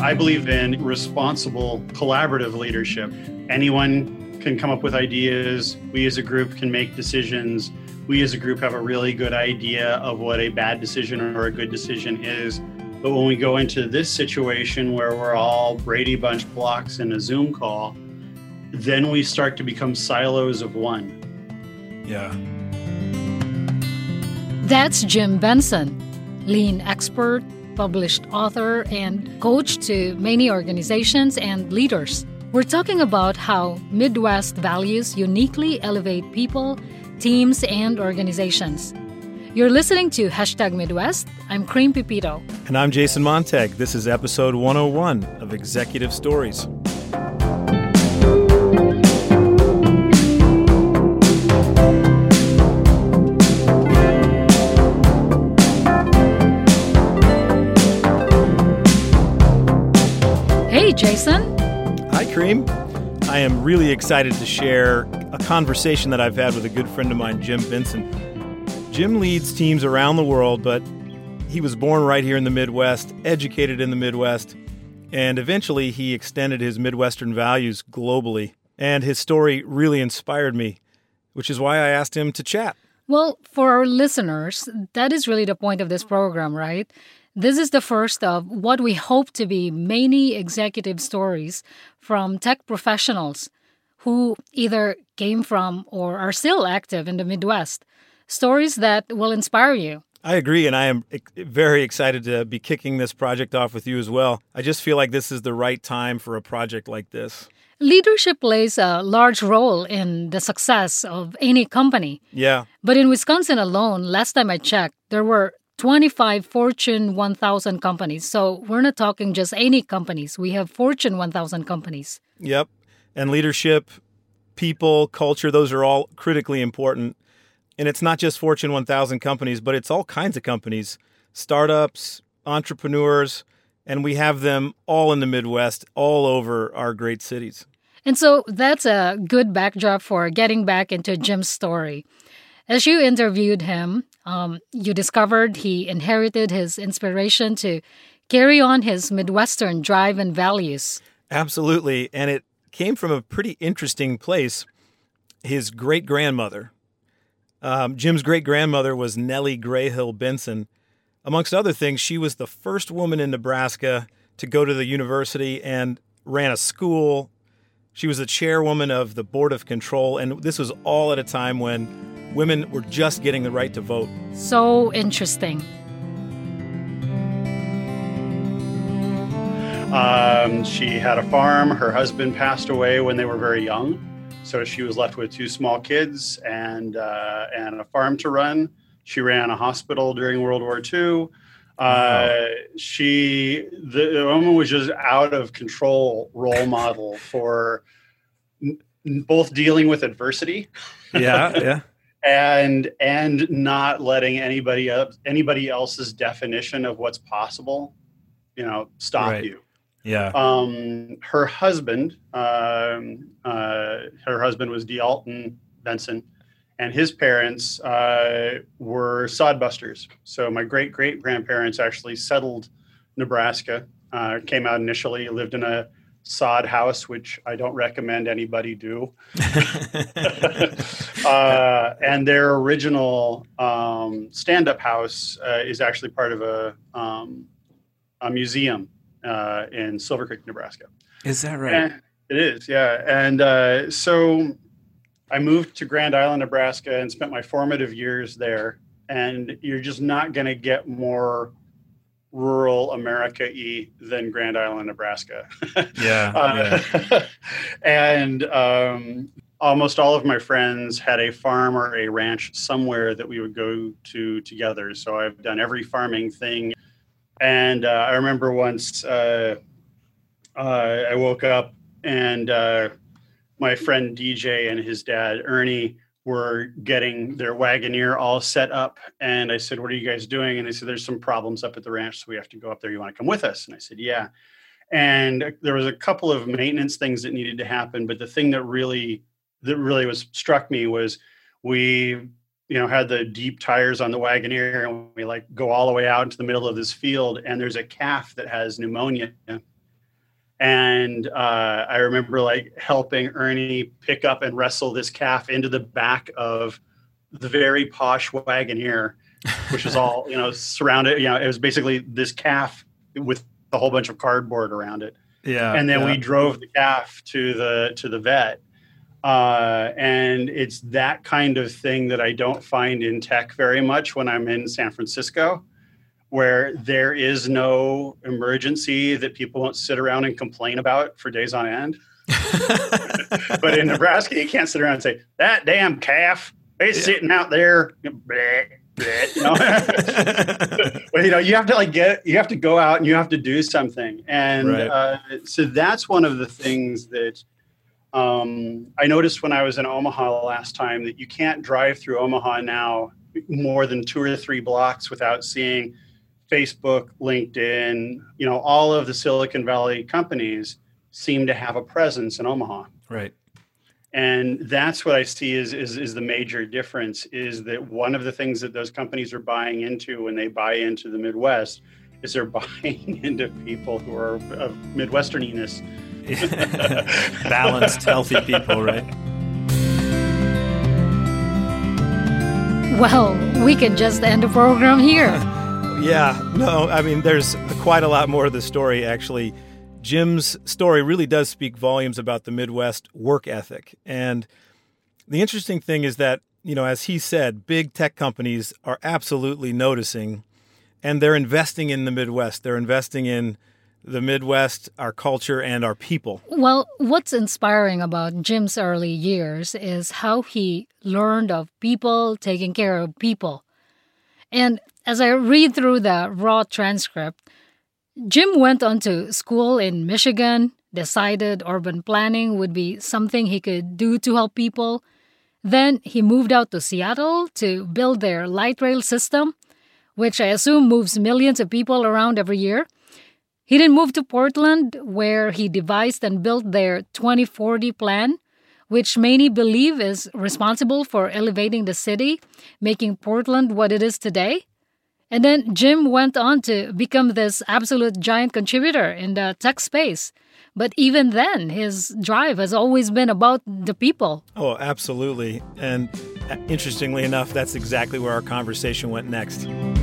I believe in responsible, collaborative leadership. Anyone can come up with ideas. We as a group can make decisions. We as a group have a really good idea of what a bad decision or a good decision is. But when we go into this situation where we're all Brady Bunch blocks in a Zoom call, then we start to become silos of one. Yeah. That's Jim Benson, lean expert, published author, and coach to many organizations and leaders. We're talking about how Midwest values uniquely elevate people, teams, and organizations. You're listening to Hashtag Midwest. I'm Cream Pipito. And I'm Jason Montag. This is episode 101 of Executive Stories. Hey, Jason. Hi, Cream. I am really excited to share a conversation that I've had with a good friend of mine, Jim Benson. Jim leads teams around the world, but he was born right here in the Midwest, educated in the Midwest, and eventually he extended his Midwestern values globally. And his story really inspired me, which is why I asked him to chat. Well, for our listeners, that is really the point of this program, right? This is the first of what we hope to be many executive stories from tech professionals who either came from or are still active in the Midwest. Stories that will inspire you. I agree, and I am very excited to be kicking this project off with you as well. I just feel like this is the right time for a project like this. Leadership plays a large role in the success of any company. Yeah. But in Wisconsin alone, last time I checked, there were 25 Fortune 1000 companies. So we're not talking just any companies. We have Fortune 1000 companies. Yep. And leadership, people, culture, those are all critically important. And it's not just Fortune 1000 companies, but it's all kinds of companies, startups, entrepreneurs, and we have them all in the Midwest, all over our great cities. And so that's a good backdrop for getting back into Jim's story. As you interviewed him, you discovered he inherited his inspiration to carry on his Midwestern drive and values. Absolutely. And it came from a pretty interesting place. His great-grandmother, Jim's great-grandmother was Nellie Grayhill Benson. Amongst other things, she was the first woman in Nebraska to go to the university and ran a school. She was the chairwoman of the Board of Control, and this was all at a time when women were just getting the right to vote. So interesting. She had a farm. Her husband passed away when they were very young. So she was left with two small kids and a farm to run. She ran a hospital during World War II. The woman was just out of control role model for both dealing with adversity. Yeah. and not letting anybody else's definition of what's possible, stop you. Yeah. Her husband was D. Alton Benson, and his parents were sodbusters. So my great-great-grandparents actually settled Nebraska, came out initially, lived in a sod house, which I don't recommend anybody do. And their original stand-up house is actually part of a museum in Silver Creek, Nebraska. Is that right? And it is, yeah. And so I moved to Grand Island, Nebraska, and spent my formative years there. And you're just not going to get more rural America-y than Grand Island, Nebraska. Yeah. And almost all of my friends had a farm or a ranch somewhere that we would go to together. So I've done every farming thing. And I remember once I woke up and my friend DJ and his dad, Ernie, were getting their Wagoneer all set up. And I said, "What are you guys doing?" And they said, "There's some problems up at the ranch, so we have to go up there. You want to come with us?" And I said, "Yeah." And there was a couple of maintenance things that needed to happen. But the thing that really was struck me was we had the deep tires on the Wagoneer, and we go all the way out into the middle of this field, and there's a calf that has pneumonia, And I remember like helping Ernie pick up and wrestle this calf into the back of the very posh Wagoneer, which was all, surrounded, it was basically this calf with a whole bunch of cardboard around it. Yeah. And then we drove the calf to the vet. And it's that kind of thing that I don't find in tech very much when I'm in San Francisco, where there is no emergency that people won't sit around and complain about for days on end. But in Nebraska, you can't sit around and say, that damn calf, he's sitting out there. Bleh, bleh, But, you have to you have to go out and you have to do something. And so that's one of the things that I noticed when I was in Omaha last time, that you can't drive through Omaha now more than 2 or 3 blocks without seeing Facebook, LinkedIn, all of the Silicon Valley companies seem to have a presence in Omaha. Right. And that's what I see is the major difference, is that one of the things that those companies are buying into when they buy into the Midwest is they're buying into people who are of Midwesterniness. Balanced, healthy people, right? Well, we can just end the program here. Yeah, no, I mean, there's quite a lot more of the story, actually. Jim's story really does speak volumes about the Midwest work ethic. And the interesting thing is that, as he said, big tech companies are absolutely noticing, and they're investing in the Midwest. They're investing in the Midwest, our culture, and our people. Well, what's inspiring about Jim's early years is how he learned of people taking care of people. And as I read through the raw transcript, Jim went on to school in Michigan, decided urban planning would be something he could do to help people. Then he moved out to Seattle to build their light rail system, which I assume moves millions of people around every year. He then moved to Portland, where he devised and built their 2040 plan, which many believe is responsible for elevating the city, making Portland what it is today. And then Jim went on to become this absolute giant contributor in the tech space. But even then, his drive has always been about the people. Oh, absolutely. And interestingly enough, that's exactly where our conversation went next.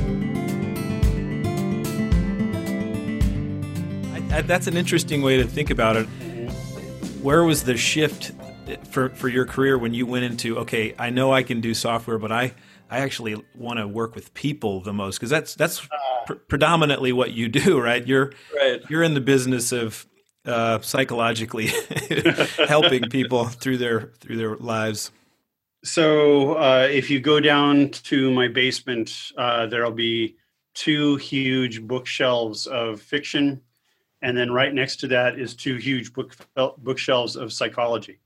That's an interesting way to think about it. Where was the shift for your career when you went into, okay, I know I can do software, but I actually want to work with people the most, because that's predominantly what you do, right? You're in the business of psychologically helping people through their lives. So if you go down to my basement, there'll be 2 huge bookshelves of fiction. And then right next to that is 2 huge bookshelves of psychology.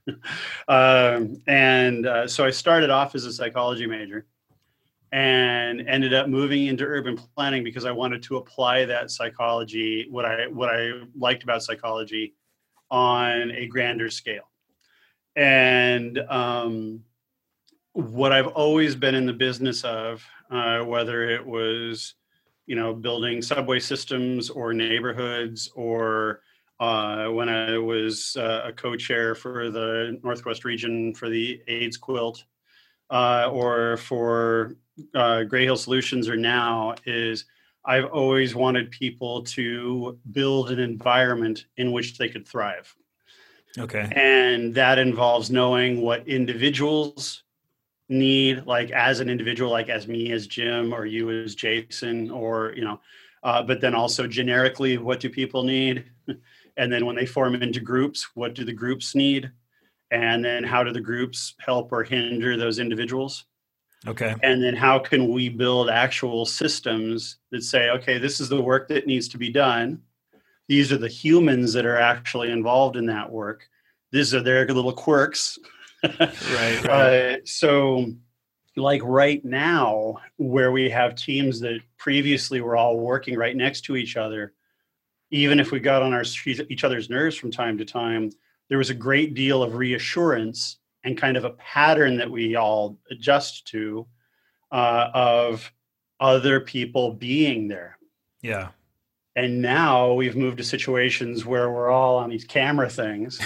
So I started off as a psychology major and ended up moving into urban planning because I wanted to apply that psychology, what I liked about psychology, on a grander scale. And what I've always been in the business of, whether it was building subway systems or neighborhoods, or when I was a co-chair for the Northwest region for the AIDS quilt, or for Gray Hill Solutions, or now, is I've always wanted people to build an environment in which they could thrive. Okay. And that involves knowing what individuals need, like as an individual, like as me as Jim, or you as Jason, or but then also generically, what do people need? And then when they form into groups, what do the groups need? And then how do the groups help or hinder those individuals? Okay. And then how can we build actual systems that say, okay, this is the work that needs to be done. These are the humans that are actually involved in that work. These are their little quirks. Right. So like right now, where we have teams that previously were all working right next to each other, even if we got on each other's nerves from time to time, there was a great deal of reassurance and kind of a pattern that we all adjust to, of other people being there. Yeah. And now we've moved to situations where we're all on these camera things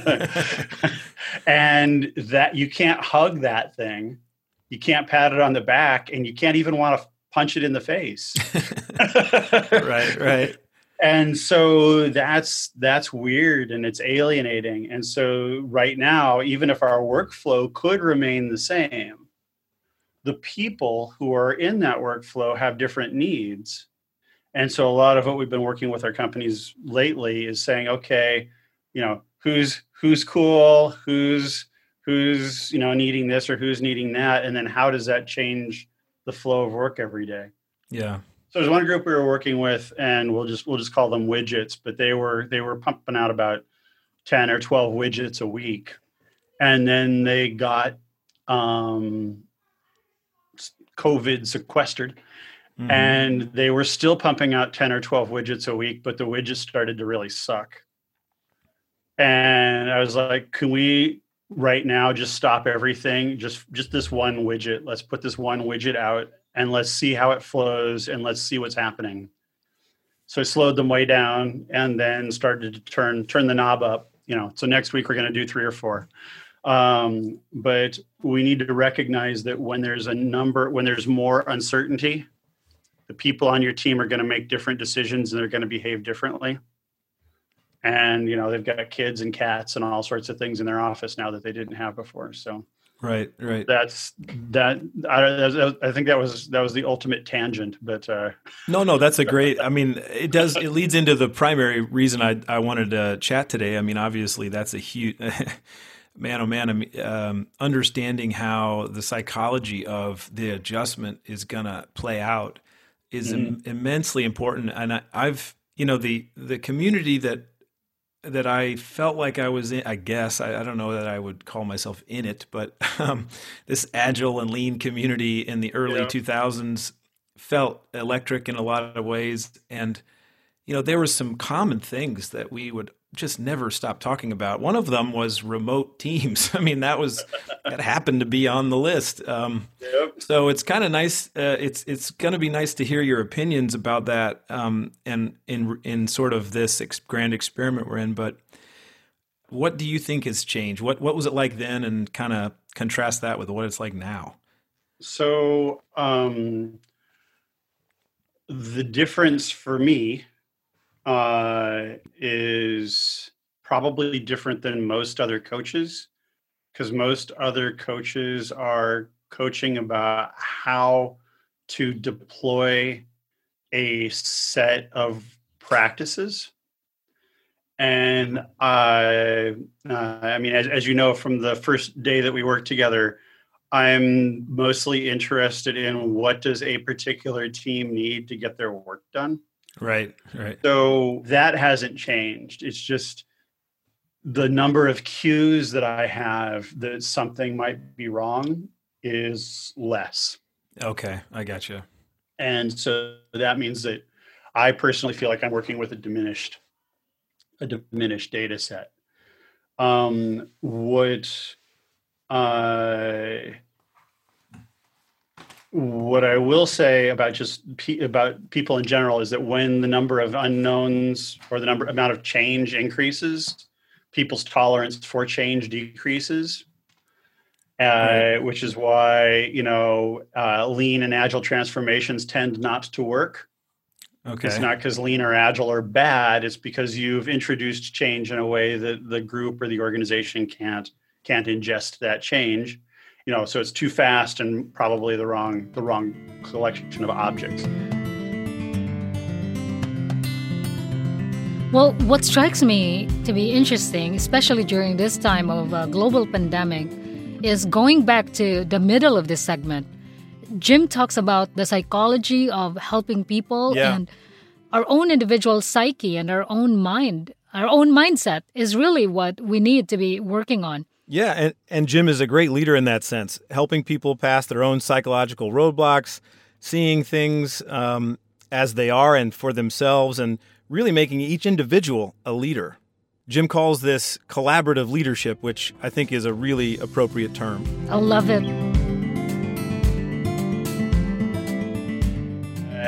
and that you can't hug that thing. You can't pat it on the back, and you can't even want to punch it in the face. Right. And so that's weird, and it's alienating. And so right now, even if our workflow could remain the same, the people who are in that workflow have different needs. And so a lot of what we've been working with our companies lately is saying, okay, who's cool, who's needing this or who's needing that, and then how does that change the flow of work every day? Yeah. So there's one group we were working with, and we'll just call them widgets, but they were pumping out about 10 or 12 widgets a week, and then they got COVID sequestered. Mm-hmm. And they were still pumping out 10 or 12 widgets a week, but the widgets started to really suck. And I was like, can we right now just stop everything? Just this one widget. Let's put this one widget out and let's see how it flows and let's see what's happening. So I slowed them way down and then started to turn the knob up. So next week we're going to do 3 or 4. But we need to recognize that when there's more uncertainty, the people on your team are going to make different decisions and they're going to behave differently. And, they've got kids and cats and all sorts of things in their office now that they didn't have before. So right. That's that. I think that was the ultimate tangent, but no, that's a great, it leads into the primary reason I wanted to chat today. Obviously that's a huge, understanding how the psychology of the adjustment is going to play out is immensely important. And I've, the community that I felt like I was in, I guess, I don't know that I would call myself in it, but this agile and lean community in the early 2000s felt electric in a lot of ways. And, there were some common things that we would just never stop talking about. One of them was remote teams. That happened to be on the list. So it's kind of nice. It's going to be nice to hear your opinions about that. And in sort of this grand experiment we're in, but what do you think has changed? What was it like then, and kind of contrast that with what it's like now? So the difference for me is probably different than most other coaches, because most other coaches are coaching about how to deploy a set of practices. And as you know, from the first day that we worked together, I'm mostly interested in what does a particular team need to get their work done. Right. So that hasn't changed. It's just the number of cues that I have that something might be wrong is less. Okay, I got you. And so that means that I personally feel like I'm working with a diminished data set. What I will say about about people in general is that when the number of unknowns or the amount of change increases, people's tolerance for change decreases, which is why, lean and agile transformations tend not to work. Okay. It's not because lean or agile are bad. It's because you've introduced change in a way that the group or the organization can't ingest that change. So it's too fast and probably the wrong collection of objects. Well, what strikes me to be interesting, especially during this time of a global pandemic, is going back to the middle of this segment. Jim talks about the psychology of helping people and our own individual psyche and our own mind. Our own mindset is really what we need to be working on. Yeah, and Jim is a great leader in that sense, helping people pass their own psychological roadblocks, seeing things as they are and for themselves, and really making each individual a leader. Jim calls this collaborative leadership, which I think is a really appropriate term. I love it.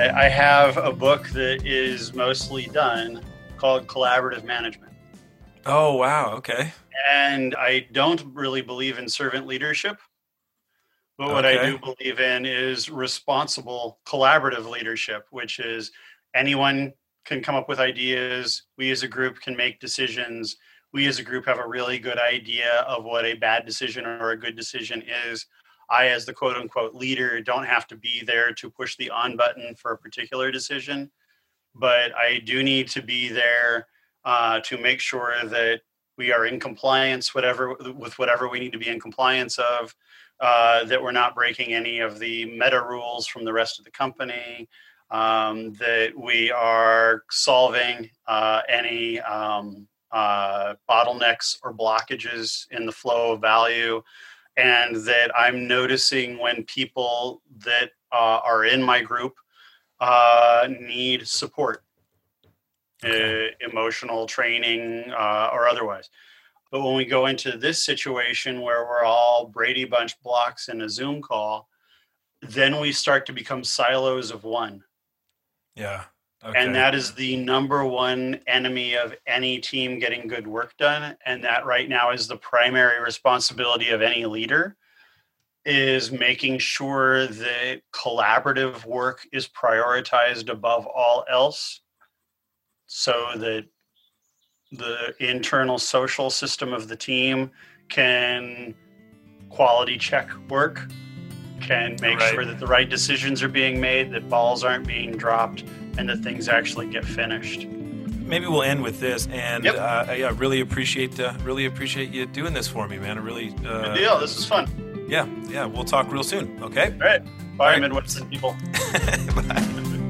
I have a book that is mostly done called Collaborative Management. Oh, wow. Okay. And I don't really believe in servant leadership. But what I do believe in is responsible collaborative leadership, which is anyone can come up with ideas. We as a group can make decisions. We as a group have a really good idea of what a bad decision or a good decision is. I, as the quote unquote leader, don't have to be there to push the on button for a particular decision, but I do need to be there to make sure that we are in compliance with whatever we need to be in compliance of, that we're not breaking any of the meta rules from the rest of the company, that we are solving any bottlenecks or blockages in the flow of value, and that I'm noticing when people that are in my group need support, emotional training or otherwise. But when we go into this situation where we're all Brady Bunch blocks in a Zoom call, then we start to become silos of one. Yeah. Okay. And that is the number one enemy of any team getting good work done. And that right now is the primary responsibility of any leader, is making sure that collaborative work is prioritized above all else, so that the internal social system of the team can quality check work, can make sure that the right decisions are being made, that balls aren't being dropped, and that things actually get finished. Maybe we'll end with this, and really appreciate you doing this for me, man. I really good deal. This was fun. Yeah. We'll talk real soon. Okay. All right. Bye, Midwestern people. Bye.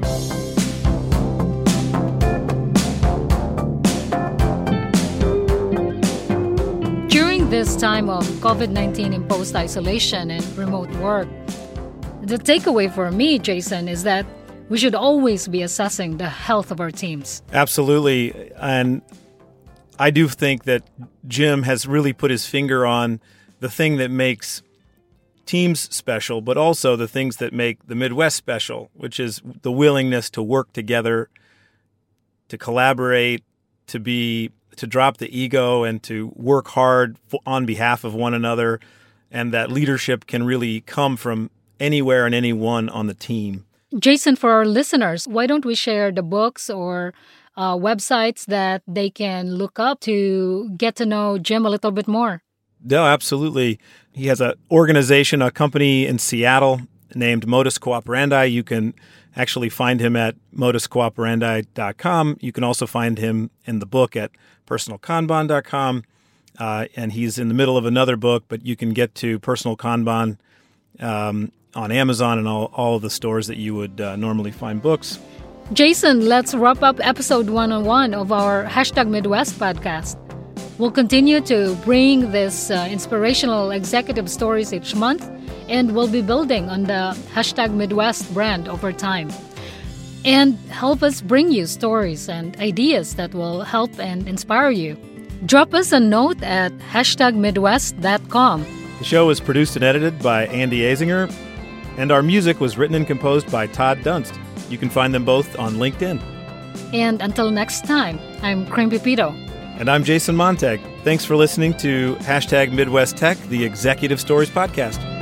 During this time of COVID-19 imposed isolation and remote work, the takeaway for me, Jason, is that we should always be assessing the health of our teams. Absolutely. And I do think that Jim has really put his finger on the thing that makes teams special, but also the things that make the Midwest special, which is the willingness to work together, to collaborate, to drop the ego and to work hard on behalf of one another, and that leadership can really come from anywhere and anyone on the team. Jason, for our listeners, why don't we share the books or websites that they can look up to get to know Jim a little bit more? No, absolutely. He has an organization, a company in Seattle named Modus Cooperandi. You can actually find him at moduscooperandi.com. You can also find him in the book at personalkanban.com. And he's in the middle of another book, but you can get to Personal Kanban on Amazon and all of the stores that you would normally find books. Jason, let's wrap up episode 101 of our #Midwest podcast. We'll continue to bring this inspirational executive stories each month, and we'll be building on the #Midwest brand over time. And help us bring you stories and ideas that will help and inspire you. Drop us a note at #Midwest.com. The show was produced and edited by Andy Azinger, and our music was written and composed by Todd Dunst. You can find them both on LinkedIn. And until next time, I'm Cream Pipito. And I'm Jason Montag. Thanks for listening to #Midwest Tech, the Executive Stories Podcast.